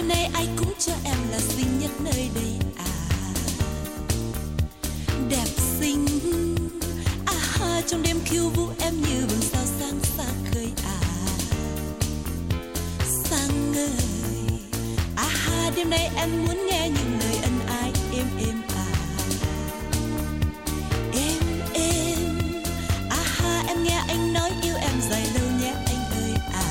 nay ai cũng cho em là xinh nhất nơi đây à. Đẹp xinh trong đêm khiêu vũ em như vầng sao sáng xa khơi à. Sáng ơi đêm nay em muốn nghe những lời ân ái êm êm à. Êm em nghe anh nói yêu em dài lâu nhé anh ơi à.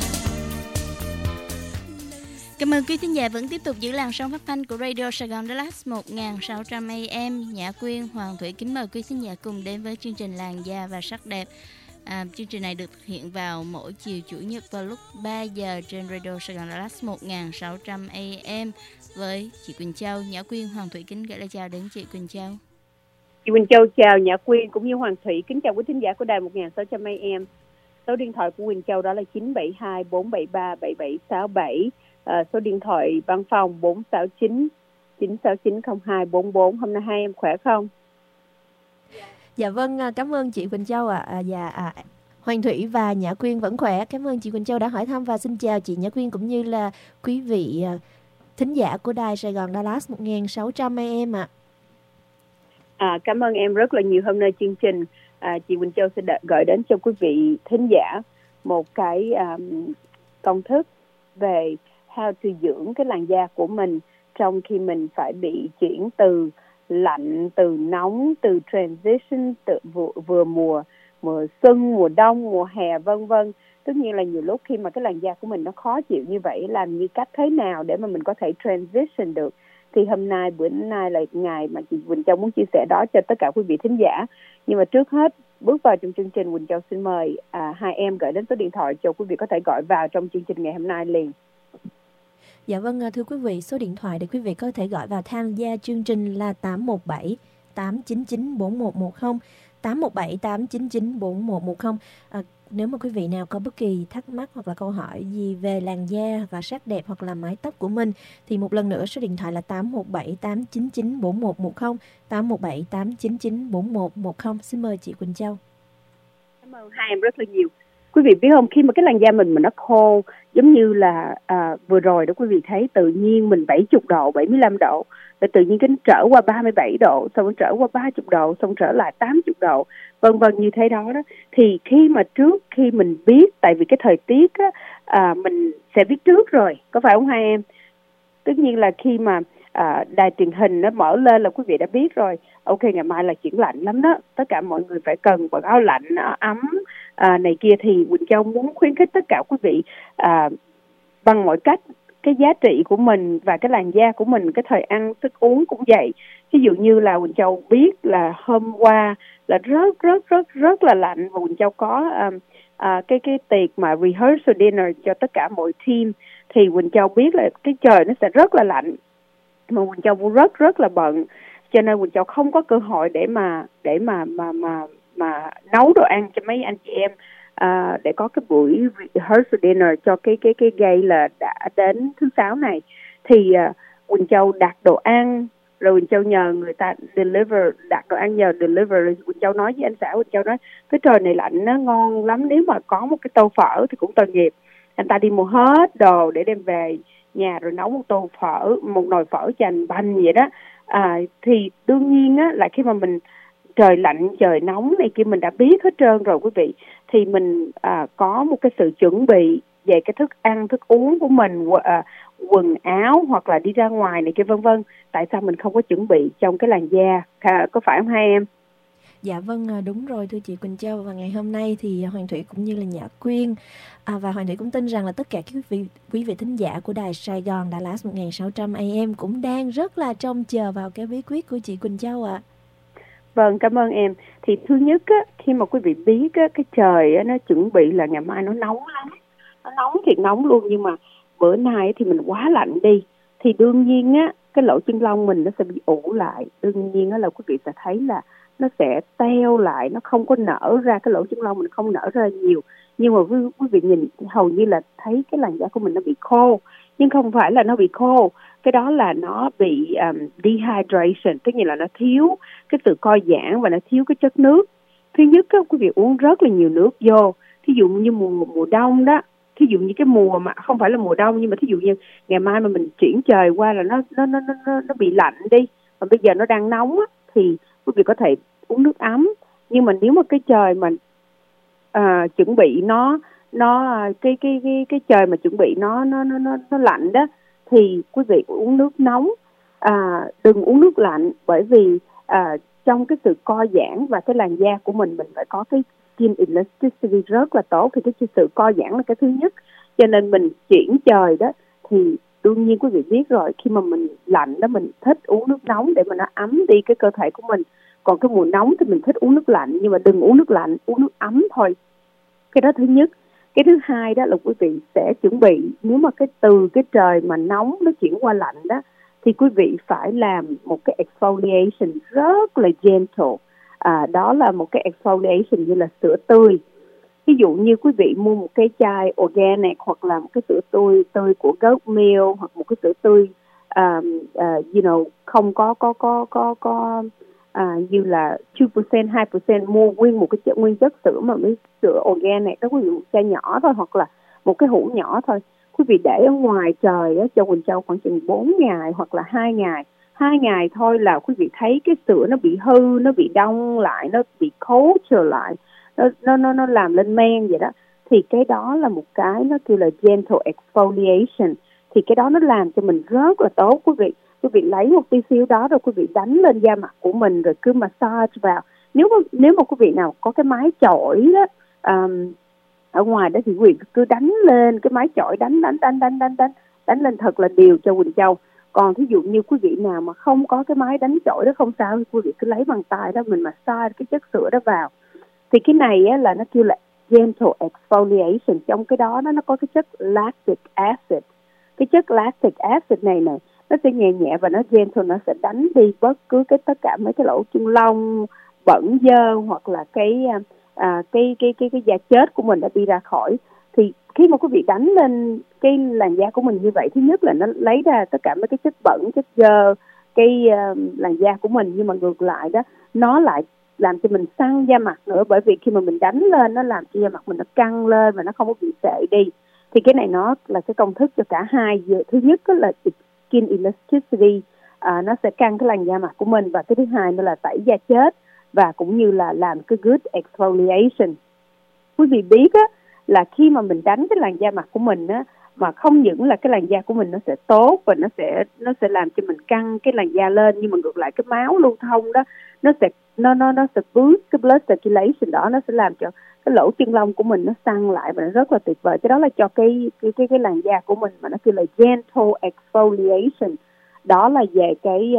Cảm ơn quý thính giả vẫn tiếp tục giữ làn sóng phát thanh của Radio Sài Gòn Dallas 1600 AM. Nhã Quyên, Hoàng Thủy kính mời quý thính giả cùng đến với chương trình Làn da và sắc đẹp. Chương trình này được thực hiện vào mỗi chiều chủ nhật vào lúc 3 giờ trên Radio Sài Gòn Dallas 1600 AM với chị Quỳnh Châu. Nhã Quyên, Hoàng Thủy kính gửi lời chào đến chị Quỳnh Châu. Chị Quỳnh Châu chào Nhã Quyên cũng như Hoàng Thủy, kính chào quý thính giả của đài 1600 AM. Số điện thoại của Quỳnh Châu đó là 972 473 7767. Số điện thoại văn phòng 469 969 0244. Hôm nay hai em khỏe không? Dạ vâng, cảm ơn chị Quỳnh Châu ạ. Hoàng Thủy và Nhã Quyên vẫn khỏe. Cảm ơn chị Quỳnh Châu đã hỏi thăm và xin chào chị Nhã Quyên cũng như là quý vị thính giả của đài Sài Gòn Dallas 1600 AM ạ. Cảm ơn em rất là nhiều. Hôm nay chương trình chị Quỳnh Châu sẽ gửi đến cho quý vị thính giả một cái công thức về how to dưỡng cái làn da của mình trong khi mình phải bị chuyển từ lạnh, từ nóng, từ transition, từ vừa mùa xuân, mùa đông, mùa hè vân vân. Tất nhiên là nhiều lúc khi mà cái làn da của mình nó khó chịu như vậy, làm như cách thế nào để mà mình có thể transition được. Thì bữa nay là ngày mà chị Quỳnh Châu muốn chia sẻ đó cho tất cả quý vị thính giả. Nhưng mà trước hết bước vào trong chương trình, Quỳnh Châu xin mời hai em gửi đến số điện thoại cho quý vị có thể gọi vào trong chương trình ngày hôm nay liền. Dạ vâng, thưa quý vị, số điện thoại để quý vị có thể gọi vào tham gia chương trình là 817 899 4110, 817 899 4110. Nếu mà quý vị nào có bất kỳ thắc mắc hoặc là câu hỏi gì về làn da hoặc là sắc đẹp hoặc là mái tóc của mình thì một lần nữa số điện thoại là 817 899 4110, 817 899 4110. Xin mời chị Quỳnh Châu. Cảm ơn hai em rất là nhiều. Quý vị biết không, khi mà cái làn da mình nó khô, giống như là vừa rồi đó quý vị thấy tự nhiên mình 70 độ, 75 độ, rồi tự nhiên cái trở qua 37 độ, xong trở qua 30 độ, xong trở lại 80 độ, vân vân như thế đó. Thì trước khi mình biết, tại vì cái thời tiết á, mình sẽ biết trước rồi, có phải không hai em? Tất nhiên là khi mà đài truyền hình nó mở lên là quý vị đã biết rồi. Ok, ngày mai là chuyển lạnh lắm đó, tất cả mọi người phải cần quần áo lạnh, ấm này kia. Thì Quỳnh Châu muốn khuyến khích tất cả quý vị bằng mọi cách, cái giá trị của mình và cái làn da của mình, cái thời ăn thức uống cũng vậy. Ví dụ như là Quỳnh Châu biết là hôm qua là rất là lạnh, và Quỳnh Châu có cái tiệc mà rehearsal dinner cho tất cả mọi team, thì Quỳnh Châu biết là cái trời nó sẽ rất là lạnh, mà Quỳnh Châu cũng rất là bận, cho nên Quỳnh Châu không có cơ hội để mà nấu đồ ăn cho mấy anh chị em để có cái buổi rehearsal dinner cho cái gay là đã đến thứ Sáu này. Thì Quỳnh Châu đặt đồ ăn, rồi Quỳnh Châu nhờ người ta deliver, đặt đồ ăn nhờ deliver. Rồi Quỳnh Châu nói với anh xã, Quỳnh Châu nói cái trời này lạnh nó ngon lắm, nếu mà có một cái tô phở thì cũng tội nghiệp. Anh ta đi mua hết đồ để đem về nhà rồi nấu một tô phở, một nồi phở chành banh vậy đó. Thì đương nhiên á, là khi mà mình trời lạnh trời nóng này kia mình đã biết hết trơn rồi quý vị, thì mình có một cái sự chuẩn bị về cái thức ăn thức uống của mình, quần áo hoặc là đi ra ngoài này kia vân vân. Tại sao mình không có chuẩn bị trong cái làn da, có phải không hai em? Dạ vâng, đúng rồi thưa chị Quỳnh Châu. Và ngày hôm nay thì Hoàng Thủy cũng như là Nhã Quyên và Hoàng Thủy cũng tin rằng là tất cả các quý vị thính giả của đài Sài Gòn Dallas 1600 AM cũng đang rất là trông chờ vào cái bí quyết của chị Quỳnh Châu ạ. Vâng, cảm ơn em. Thì thứ nhất á, khi mà quý vị biết á, cái trời á, nó chuẩn bị là ngày mai nó nóng lắm, nó nóng thiệt nóng luôn, nhưng mà bữa nay thì mình quá lạnh đi, thì đương nhiên á, cái lỗ chân lông mình nó sẽ bị ủ lại. Đương nhiên á, là quý vị sẽ thấy là nó sẽ teo lại, nó không có nở ra, cái lỗ chân lông mình không nở ra nhiều. Nhưng mà quý vị nhìn hầu như là thấy cái làn da của mình nó bị khô, nhưng không phải là nó bị khô, cái đó là nó bị dehydration, tức là nó thiếu cái sự co giãn và nó thiếu cái chất nước. Thứ nhất á, quý vị uống rất là nhiều nước vô. Thí dụ như mùa đông đó, thí dụ như cái mùa mà không phải là mùa đông, nhưng mà thí dụ như ngày mai mà mình chuyển trời qua là nó bị lạnh đi, và bây giờ nó đang nóng á, thì quý vị có thể uống nước ấm. Nhưng mà nếu mà cái trời mà chuẩn bị cái trời mà chuẩn bị nó lạnh đó, thì quý vị uống nước nóng, đừng uống nước lạnh, bởi vì trong cái sự co giãn và cái làn da của mình phải có cái skin elasticity rất là tốt, thì cái sự co giãn là cái thứ nhất. Cho nên mình chuyển trời đó thì đương nhiên quý vị biết rồi, khi mà mình lạnh đó mình thích uống nước nóng để mà nó ấm đi cái cơ thể của mình. Còn cái mùa nóng thì mình thích uống nước lạnh, nhưng mà đừng uống nước lạnh, uống nước ấm thôi. Cái đó thứ nhất. Cái thứ hai đó là quý vị sẽ chuẩn bị, nếu mà từ cái trời mà nóng nó chuyển qua lạnh đó, thì quý vị phải làm một cái exfoliation rất là gentle. Đó là một cái exfoliation như là sữa tươi. Ví dụ như quý vị mua một cái chai organic, hoặc là một cái sữa tươi của goat milk, hoặc một cái sữa tươi không có như là 2%, 2%, mua nguyên một cái nguyên chất sữa mà mấy sữa organic đó, quý vị một chai nhỏ thôi, hoặc là một cái hũ nhỏ thôi. Quý vị để ở ngoài trời á, cho Quỳnh Châu khoảng chừng 4 ngày hoặc là 2 ngày. 2 ngày thôi là quý vị thấy cái sữa nó bị hư, nó bị đông lại, nó bị cold trở lại, nó làm lên men vậy đó. Thì cái đó là một cái nó kêu là gentle exfoliation. Thì cái đó nó làm cho mình rất là tốt quý vị. Quý vị lấy một tí xíu đó rồi quý vị đánh lên da mặt của mình, rồi cứ massage vào. Nếu mà quý vị nào có cái máy chổi đó, ở ngoài đó, thì quý vị cứ đánh lên cái máy chổi, đánh lên thật là đều cho Quỳnh Châu. Còn thí dụ như quý vị nào mà không có cái máy đánh chổi đó, không sao, quý vị cứ lấy bằng tay đó mình massage cái chất sữa đó vào. Thì cái này á, là nó kêu là gentle exfoliation. Trong cái đó nó có cái chất lactic acid. Cái chất lactic acid này nó sẽ nhẹ nhẹ và nó gentle, nó sẽ đánh đi bất cứ tất cả mấy cái lỗ chân lông bẩn dơ, hoặc là cái da chết của mình đã đi ra khỏi. Thì khi mà quý vị đánh lên cái làn da của mình như vậy, thứ nhất là nó lấy ra tất cả mấy cái chất bẩn, chất dơ cái làn da của mình. Nhưng mà ngược lại đó, nó lại làm cho mình săn da mặt nữa, bởi vì khi mà mình đánh lên nó làm cho da mặt mình nó căng lên và nó không có bị sệ đi. Thì cái này nó là cái công thức cho cả hai. Thứ nhất là skin elasticity, nó sẽ căng cái làn da mặt của mình, và cái thứ hai nữa là tẩy da chết và cũng như là làm cái good exfoliation. Quý vị biết á, là khi mà mình đánh cái làn da mặt của mình á, mà không những là cái làn da của mình nó sẽ tốt và nó sẽ làm cho mình căng cái làn da lên, nhưng mà ngược lại cái máu lưu thông đó nó sẽ boost cái blood circulation đó, nó sẽ làm cho cái lỗ chân lông của mình nó săn lại và nó rất là tuyệt vời. Cái đó là cho cái làn da của mình mà nó kêu là gentle exfoliation. Đó là về cái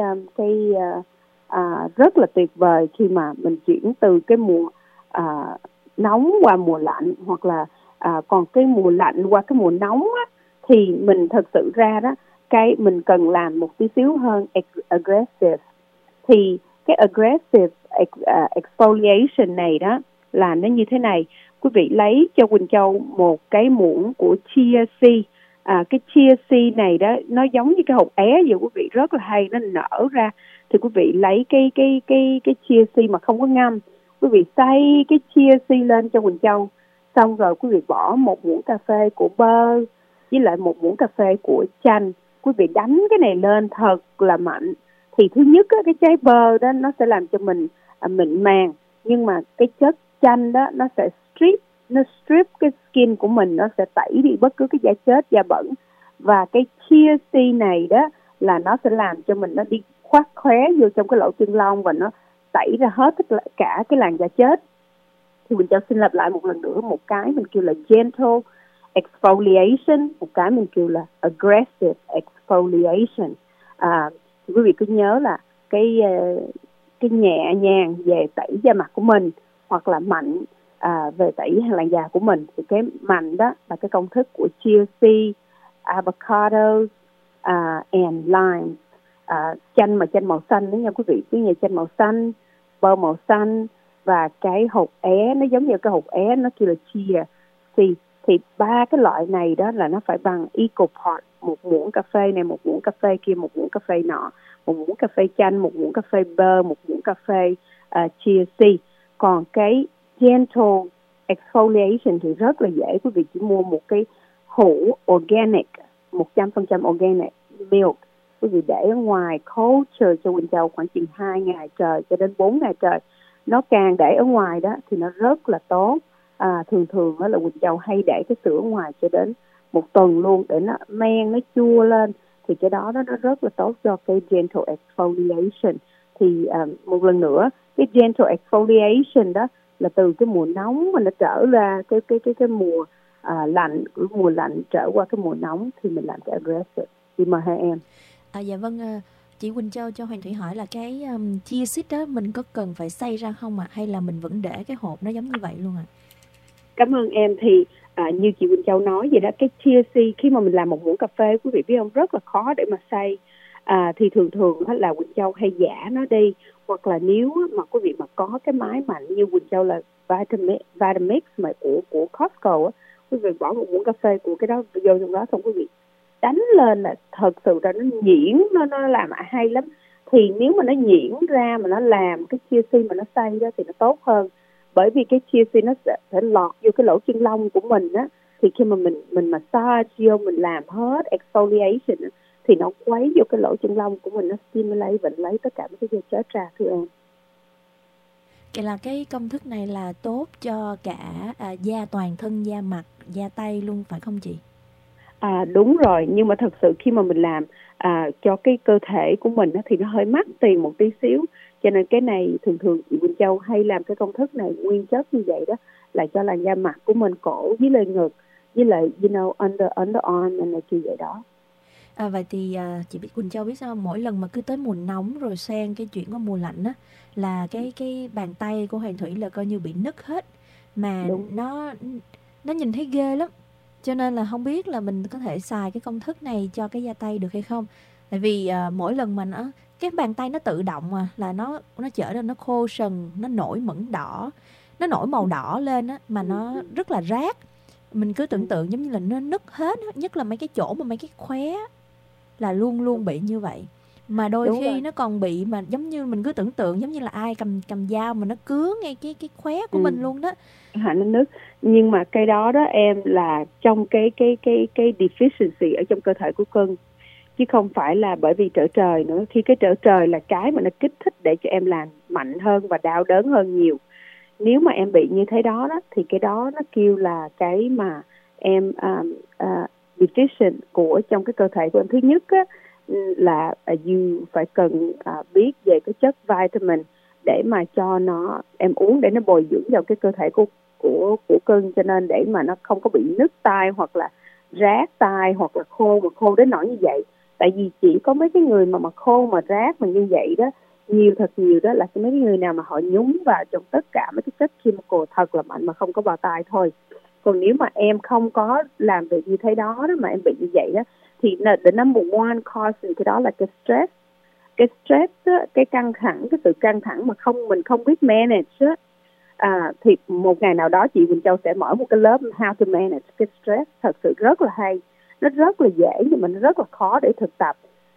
rất là tuyệt vời khi mà mình chuyển từ cái mùa nóng qua mùa lạnh, hoặc là còn cái mùa lạnh qua cái mùa nóng á, thì mình thật sự ra đó, cái mình cần làm một tí xíu hơn aggressive. Thì cái aggressive exfoliation này đó là nó như thế này. Quý vị lấy cho Quỳnh Châu một cái muỗng của chia seed. Cái chia seed này đó nó giống như cái hột é vậy quý vị, rất là hay, nó nở ra. Thì quý vị lấy cái chia seed mà không có ngâm, quý vị xay cái chia seed lên cho Quỳnh Châu, xong rồi quý vị bỏ một muỗng cà phê của bơ với lại một muỗng cà phê của chanh. Quý vị đánh cái này lên thật là mạnh. Thì thứ nhất á, cái trái bơ đó nó sẽ làm cho mình mịn màng, nhưng mà cái chất chanh đó nó sẽ strip cái skin của mình, nó sẽ tẩy đi bất cứ cái da chết, da bẩn. Và cái chia seed này đó là nó sẽ làm cho mình nó đi khoát khóe vô trong cái lỗ chân lông và nó tẩy ra hết tất cả cái làn da chết. Thì mình cho xin lặp lại một lần nữa, một cái mình kêu là gentle exfoliation, một cái mình kêu là aggressive exfoliation. Thì quý vị cứ nhớ là cái nhẹ nhàng về tẩy da mặt của mình, hoặc là mạnh về tẩy làn da của mình. Thì cái mạnh đó là cái công thức của chia seed, avocados and lime. Chanh màu xanh đó nha quý vị, cái nhà chanh màu xanh, bơ màu xanh, và cái hột é nó giống như cái hột é, nó kêu là chia seed. Thì ba cái loại này đó là nó phải bằng equal part, một muỗng cà phê này, một muỗng cà phê kia, một muỗng cà phê nọ, một muỗng cà phê chanh, một muỗng cà phê bơ, một muỗng cà phê chia seed. Còn cái gentle exfoliation thì rất là dễ, quý vị chỉ mua một cái hũ organic, 100% organic milk, quý vị để ở ngoài cold chờ cho Quỳnh Châu khoảng chừng 2 ngày trời cho đến 4 ngày trời. Nó càng để ở ngoài đó thì nó rất là tốt. Thường đó là Quỳnh Châu hay để cái sữa ngoài cho đến 1 tuần luôn để nó men, nó chua lên. Thì cái đó nó rất là tốt cho cái gentle exfoliation. Thì một lần nữa, cái gentle exfoliation đó là từ cái mùa nóng mà nó trở ra cái mùa lạnh, của mùa lạnh trở qua cái mùa nóng thì mình làm cái aggressive. Thì mời hai em. Dạ vâng, chị Quỳnh Châu cho Hoàng Thủy hỏi là cái chia seed đó mình có cần phải xay ra không ạ? Hay là mình vẫn để cái hộp nó giống như vậy luôn ạ? Cảm ơn em. Thì như chị Quỳnh Châu nói vậy đó, cái chia seed khi mà mình làm một muỗng cà phê, quý vị biết không, rất là khó để mà xay. Thì thường là Quỳnh Châu hay giã nó đi, hoặc là nếu mà quý vị mà có cái máy mạnh như Quỳnh Châu là Vitamix mà của Costco á, quý vị bỏ một muỗng cà phê của cái đó vô trong đó, xong quý vị đánh lên là thật sự là nó nhuyễn, nó làm hay lắm. Thì nếu mà nó nhuyễn ra mà nó làm cái chia seed mà nó xay đó thì nó tốt hơn, bởi vì cái chia seed nó sẽ lọt vô cái lỗ chân lông của mình á. Thì khi mà mình massage vô, mình làm hết exfoliation á, thì nó quấy vô cái lỗ chân lông của mình, nó stimulate và lấy tất cả mấy cái chết ra, thưa em. Vậy là cái công thức này là tốt cho cả da toàn thân, da mặt, da tay luôn phải không chị? Đúng rồi, nhưng mà thật sự khi mà mình làm cho cái cơ thể của mình thì nó hơi mắc tiền một tí xíu. Cho nên cái này thường chị Quỳnh Châu hay làm cái công thức này nguyên chất như vậy đó, là cho làn da mặt của mình, cổ với lại ngực, với lại underarm này kia vậy đó. Vậy thì chị Quỳnh Châu biết sao không? Mỗi lần mà cứ tới mùa nóng rồi sang cái chuyện của mùa lạnh á, là cái bàn tay của Hoàng Thủy là coi như bị nứt hết, mà nó nhìn thấy ghê lắm. Cho nên là không biết là mình có thể xài cái công thức này cho cái da tay được hay không. Tại vì mỗi lần mà cái bàn tay nó tự động là nó trở nên nó khô sần, nó nổi mẩn đỏ, nó nổi màu đỏ lên á, mà nó rất là rát. Mình cứ tưởng tượng giống như là nó nứt hết, nhất là mấy cái chỗ mà mấy cái khóe là luôn bị như vậy. Mà đôi khi nó còn bị mà giống như mình cứ tưởng tượng giống như là ai cầm dao mà nó cứa ngay cái khóe của mình luôn đó. Nó nứt. Nhưng mà cái đó em là trong cái deficiency ở trong cơ thể của cưng, chứ không phải là bởi vì trở trời nữa. Khi cái trở trời là cái mà nó kích thích để cho em làm mạnh hơn và đau đớn hơn nhiều. Nếu mà em bị như thế đó thì cái đó nó kêu là cái mà em deficient của trong cái cơ thể của em. Thứ nhất là you phải cần biết về cái chất vitamin để mà cho em uống để nó bồi dưỡng vào cái cơ thể của cưng, cho nên để mà nó không có bị nứt tai hoặc là rát tai hoặc là khô đến nỗi như vậy. Tại vì chỉ có mấy cái người mà khô mà rát mà như vậy đó, thật nhiều đó là mấy cái người nào mà họ nhúng vào trong tất cả mấy cái chất chemical thật là mạnh mà không có vào tai thôi. Còn nếu mà em không có làm việc như thế đó mà em bị như vậy đó, thì the number one cause cái đó là cái stress. Cái stress đó, cái căng thẳng, cái sự căng thẳng mà mình không biết manage đó. Thì một ngày nào đó chị Quỳnh Châu sẽ mở một cái lớp how to manage cái stress, thật sự rất là hay. Nó rất là dễ nhưng mà nó rất là khó để thực tập.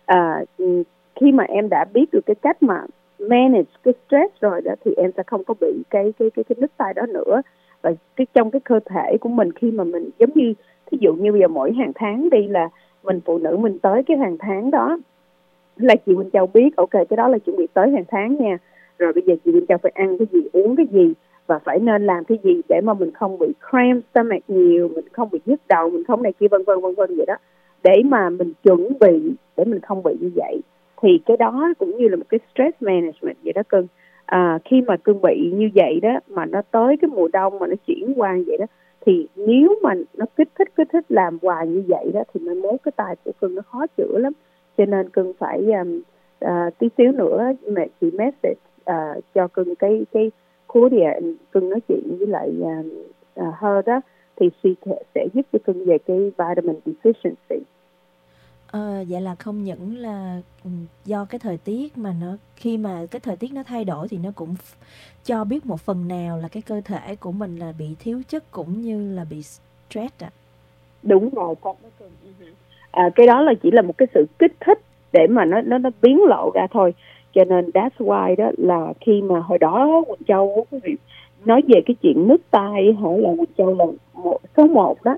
Khi mà em đã biết được cái cách mà manage cái stress rồi đó thì em sẽ không có bị cái nứt tai đó nữa. Và trong cái cơ thể của mình, khi mà mình giống như thí dụ như bây giờ mỗi hàng tháng đi là mình phụ nữ mình tới cái hàng tháng đó là chị Quỳnh Châu biết ok cái đó là chuẩn bị tới hàng tháng nha, rồi bây giờ chị Quỳnh Châu phải ăn cái gì, uống cái gì và phải nên làm cái gì để mà mình không bị cramp stomach nhiều, mình không bị nhức đầu, mình không này kia vân vân vậy đó, để mà mình chuẩn bị để mình không bị như vậy. Thì cái đó cũng như là một cái stress management vậy đó cưng. Khi mà cưng bị như vậy đó mà nó tới cái mùa đông mà nó chuyển qua như vậy đó, thì nếu mà nó kích thích làm hoài như vậy đó thì mai mốt cái tai của cưng nó khó chữa lắm. Cho nên cưng phải tí xíu nữa mà chị message cho cưng cái Claudia, cưng nói chuyện với lại her đó thì she sẽ giúp cho cưng về cái vitamin deficiency. Vậy là không những là do cái thời tiết mà khi mà cái thời tiết nó thay đổi thì nó cũng cho biết một phần nào là cái cơ thể của mình là bị thiếu chất cũng như là bị stress Đúng rồi con. Cái đó là chỉ là một cái sự kích thích để mà nó biến lộ ra thôi. Cho nên that's why đó là khi mà hồi đó Quỳnh Châu quý vị nói về cái chuyện nứt tai hỏi là Quỳnh Châu là số 1 đó,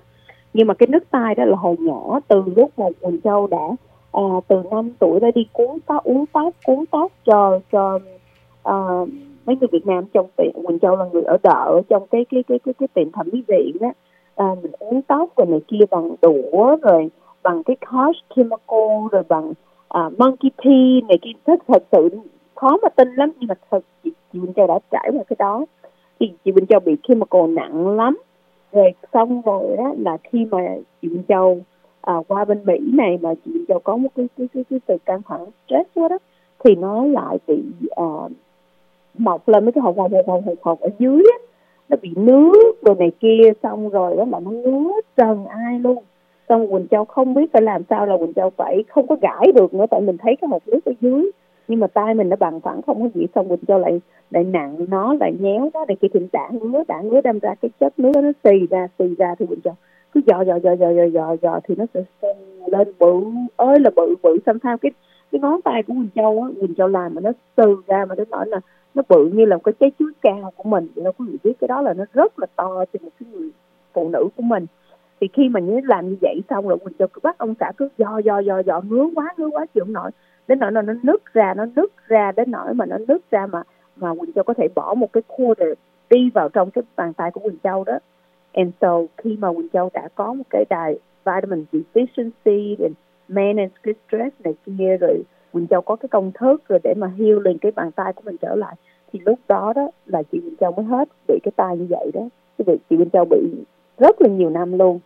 Nhưng mà cái nứt tai đó là hồi nhỏ, từ lúc mà Quỳnh Châu đã từ 5 tuổi đã đi uống tóc cho mấy người Việt Nam trong tiệm. Quỳnh Châu là người ở đợ trong cái tiệm thẩm mỹ viện đó. Mình uống tóc rồi này kia bằng đũa, rồi bằng cái harsh chemical, rồi bằng monkey pee này kia. Thật sự khó mà tin lắm, nhưng mà thật chị Quỳnh Châu đã trải qua cái đó. Thì chị Quỳnh Châu bị chemical nặng lắm. Rồi xong rồi đó là khi mà chị Quỳnh Châu qua bên Mỹ này, mà chị Quỳnh Châu có một cái sự căng thẳng stress quá đó, thì nó lại bị mọc lên mấy cái hột ở dưới á, nó bị nước rồi này kia, xong rồi đó là nó ngứa trần ai luôn. Xong Quỳnh Châu không biết phải làm sao, là Quỳnh Châu phải không có gãi được nữa, tại mình thấy cái hột nước ở dưới, nhưng mà tay mình nó bằng phẳng không có gì. Xong Quỳnh Châu lại nặng nó, lại nhéo nó, để kia thì đã ngứa đâm ra cái chất nước đó nó xì ra thì Quỳnh Châu cứ dò thì nó sẽ lên bự ơi là bự. Xong cái ngón tay của Quỳnh Châu á, Quỳnh Châu làm mà nó sừ ra, mà nó nói là nó bự như là cái trái chuối cao của mình. Thì quý vị biết cái đó là nó rất là to cho một cái người phụ nữ của mình. Thì khi mà nhớ làm như vậy xong rồi Quỳnh Châu cứ bắt ông xã cứ dò ngứa quá chịu không nổi, đến nỗi nó nứt ra đến nỗi mà nó nứt ra mà Quỳnh Châu có thể bỏ một cái quarter đi vào trong cái bàn tay của Quỳnh Châu đó. And so khi mà Quỳnh Châu đã có một cái đài vitamin deficiency and manage cái stress này kia, rồi Quỳnh Châu có cái công thức rồi để mà heal lên cái bàn tay của mình trở lại, thì lúc đó đó là chị Quỳnh Châu mới hết bị cái tai như vậy đó. Chị Quỳnh Châu bị rất là nhiều năm luôn.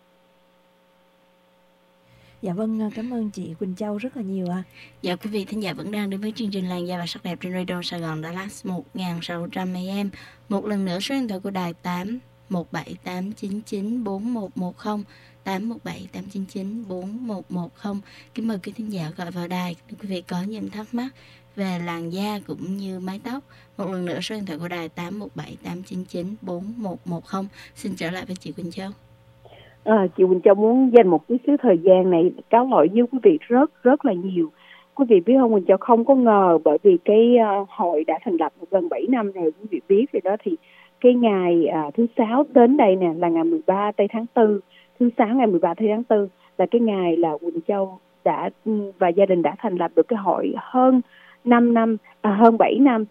Dạ vâng, cảm ơn chị Quỳnh Châu rất là nhiều ạ. Dạ, quý vị thính giả vẫn đang đến với chương trình Làn da và sắc đẹp trên Radio Sài Gòn Dallas 1600 AM. Một lần nữa số điện thoại của đài 817-899-4110, 817-899-4110. Kính mời quý thính giả gọi vào đài nếu quý vị có những thắc mắc về làn da cũng như mái tóc. Một lần nữa số điện thoại của đài 817-899-4110. Xin trở lại với chị Quỳnh Châu. Chị Quỳnh Châu muốn dành một chút xíu thời gian này cáo lỗi với quý vị rất là nhiều. Quý vị biết không, Quỳnh Châu không có ngờ, bởi vì cái hội đã thành lập gần 7 năm rồi, quý vị biết rồi đó. Thì cái ngày thứ 6 đến đây nè là ngày 13 tây tháng 4, thứ 6 ngày 13 tây tháng 4 là cái ngày là Quỳnh Châu và gia đình đã thành lập được cái hội hơn 5 năm, hơn 7 năm,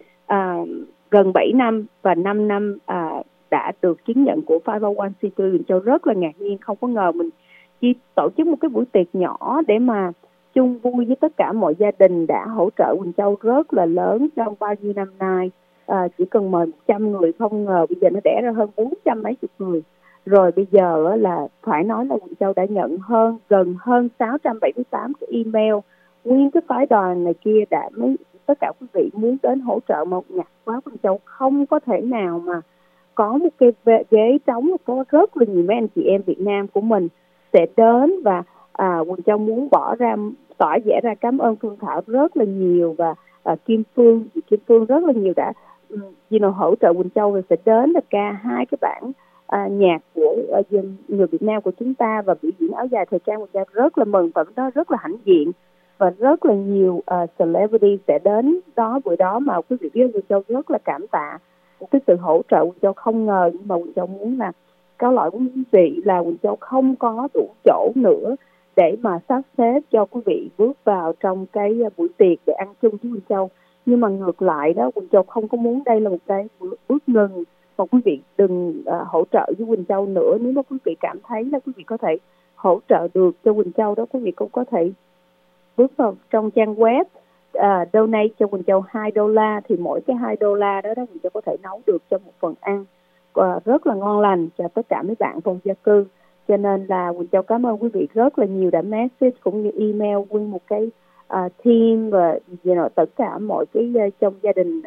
gần 7 năm và 5 năm đã được chứng nhận của 501c3. Quỳnh Châu rất là ngạc nhiên, không có ngờ mình chỉ tổ chức một cái buổi tiệc nhỏ để mà chung vui với tất cả mọi gia đình đã hỗ trợ Quỳnh Châu rất là lớn trong bao nhiêu năm nay. Chỉ cần mời 100 người, không ngờ bây giờ nó đẻ ra hơn 400 mấy chục người. Rồi bây giờ là phải nói là Quỳnh Châu đã nhận gần hơn 678 cái email, nguyên cái phái đoàn này kia đã tất cả quý vị muốn đến hỗ trợ mà ngặt quá. Quỳnh Châu không có thể nào mà có một cái ghế trống, có rất là nhiều mấy anh chị em Việt Nam của mình sẽ đến, và Quỳnh Châu muốn tỏ vẻ ra cảm ơn Phương Thảo rất là nhiều, và Kim Phương rất là nhiều đã hỗ trợ Quỳnh Châu, rồi sẽ đến là ca hai cái bản nhạc của người Việt Nam của chúng ta và biểu diễn áo dài thời trang. Quỳnh Châu rất là mừng và đó rất là hãnh diện, và rất là nhiều celebrity sẽ đến đó buổi đó, mà quý vị biết Quỳnh Châu rất là cảm tạ cái sự hỗ trợ. Quỳnh Châu không ngờ, nhưng mà Quỳnh Châu muốn là cáo lỗi với quý vị là Quỳnh Châu không có đủ chỗ nữa để mà sắp xếp cho quý vị bước vào trong cái buổi tiệc để ăn chung với Quỳnh Châu. Nhưng mà ngược lại đó, Quỳnh Châu không có muốn đây là một cái bước ngừng, mà quý vị đừng hỗ trợ với Quỳnh Châu nữa. Nếu mà quý vị cảm thấy là quý vị có thể hỗ trợ được cho Quỳnh Châu đó, quý vị cũng có thể bước vào trong trang web donate cho Quỳnh Châu $2, thì mỗi cái $2 đó Quỳnh Châu có thể nấu được cho một phần ăn rất là ngon lành cho tất cả mấy bạn vô gia cư. Cho nên là Quỳnh Châu cảm ơn quý vị rất là nhiều đã message cũng như email nguyên một cái team và tất cả mọi cái trong gia đình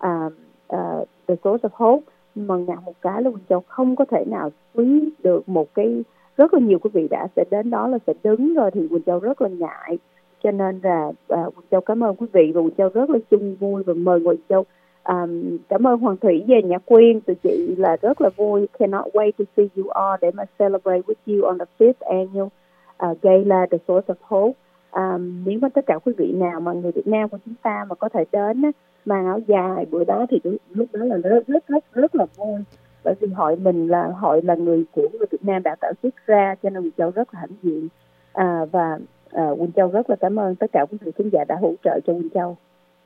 The Source of Hope. Mà ngặt một cái là Quỳnh Châu không có thể nào quý được một cái, rất là nhiều quý vị sẽ đến đó là sẽ đứng rồi, thì Quỳnh Châu rất là ngại. Cho nên là Quỳnh Châu cảm ơn quý vị, và Quỳnh Châu rất là chung vui và mời Quỳnh Châu. Cảm ơn Hoàng Thủy về Nhã Quyên, tụi chị là rất là vui. Cannot wait to see you all để mà celebrate with you on the 5th annual gala The Source of Hope. Nếu mà tất cả quý vị nào mà người Việt Nam của chúng ta mà có thể đến mang áo dài bữa đó thì lúc đó là rất là vui. bởi vì hội mình là hội là người Việt Nam đã tạo xuất ra, cho nên Quỳnh Châu rất là hãnh diện. Và Quỳnh Châu rất là cảm ơn tất cả quý vị khán giả đã hỗ trợ cho Quỳnh Châu.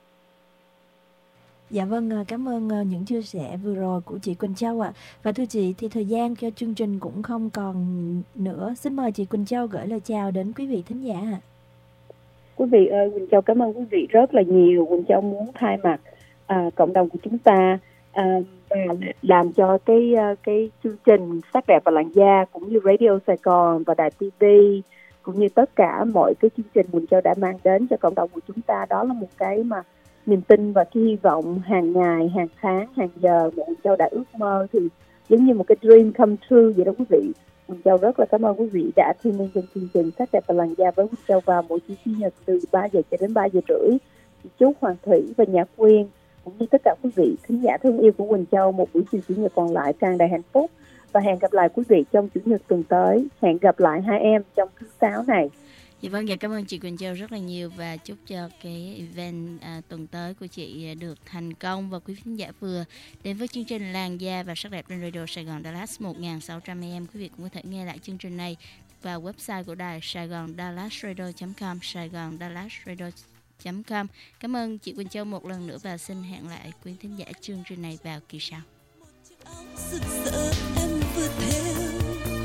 Dạ vâng, cảm ơn những chia sẻ vừa rồi của chị Quỳnh Châu ạ. Và thưa chị, thì thời gian cho chương trình cũng không còn nữa. Xin mời chị Quỳnh Châu gửi lời chào đến quý vị thính giả ạ. Quý vị ơi, Quỳnh Châu cảm ơn quý vị rất là nhiều. Quỳnh Châu muốn thay mặt cộng đồng của chúng ta làm cho cái chương trình Sắc đẹp và làn da cũng như Radio Sài Gòn và Đài TV cũng như tất cả mọi cái chương trình Quỳnh Châu đã mang đến cho cộng đồng của chúng ta, đó là một cái mà niềm tin và cái hy vọng hàng ngày, hàng tháng, hàng giờ mà Quỳnh Châu đã ước mơ, thì giống như một cái dream come true vậy đó quý vị. Quỳnh Châu rất là cảm ơn quý vị đã tune in trong chương trình Sắc đẹp và làn da với Quỳnh Châu vào mỗi Chủ nhật từ 3 giờ cho đến 3 giờ rưỡi. Chúc Hoàng Thủy và Nhã Quyên cũng như tất cả quý vị khán giả thương yêu của Quỳnh Châu một buổi chiều Chủ nhật còn lại tràn đầy hạnh phúc, và hẹn gặp lại quý vị trong Chủ nhật tuần tới. Hẹn gặp lại hai em trong thứ 6 này. Dạ vâng, cảm ơn chị Quỳnh Châu rất là nhiều và chúc cho cái event tuần tới của chị được thành công. Và quý khán giả vừa đến với chương trình Làn da và Sắc đẹp trên Radio Sài Gòn Dallas 1600 AM. Quý vị cũng có thể nghe lại chương trình này vào website của đài SaigonDallasRadio.com, SaigonDallasRadio.com. Cảm ơn chị Quỳnh Châu một lần nữa và xin hẹn lại quý khán giả chương trình này vào kỳ sau. Rực rỡ em vừa theo,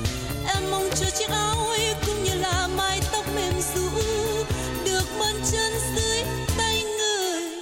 em mong chờ chiếc áo ấy cũng như là mái tóc mềm ru được mơn chân